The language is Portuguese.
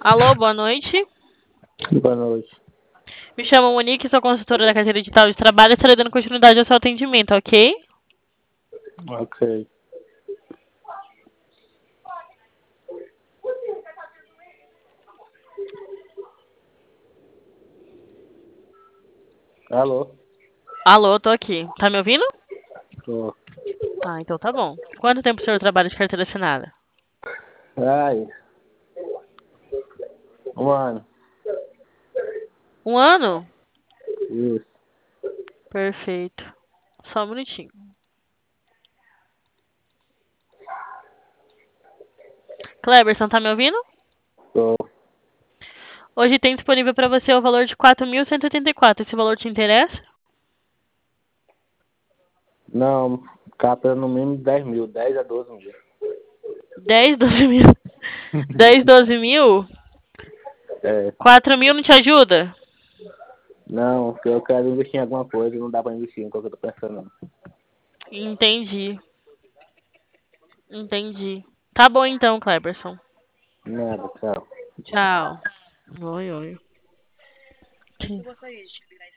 Alô, boa noite. Boa noite. Me chamo Monique, sou consultora da carteira digital de trabalho e estarei dando continuidade ao seu atendimento, ok? Ok. Alô? Alô, tô aqui. Tá me ouvindo? Tô. Ah, então tá bom. Quanto tempo o senhor trabalha de carteira assinada? Ai, mano. Um ano? Isso. Perfeito. Só um minutinho. Cleberson, tá me ouvindo? Tô. Hoje tem disponível para você o valor de 4.184. Esse valor te interessa? Não, capa no mínimo 10 mil, 10 a 12 mil. 10, 12 mil. 10, 12 mil? É, 4 mil não te ajuda? não, porque eu quero investir em alguma coisa e não dá pra investir em coisa que eu tô pensando, não. Entendi. Entendi. Tá bom então, Cleberson. Nada, tchau. Tchau. Oi, oi.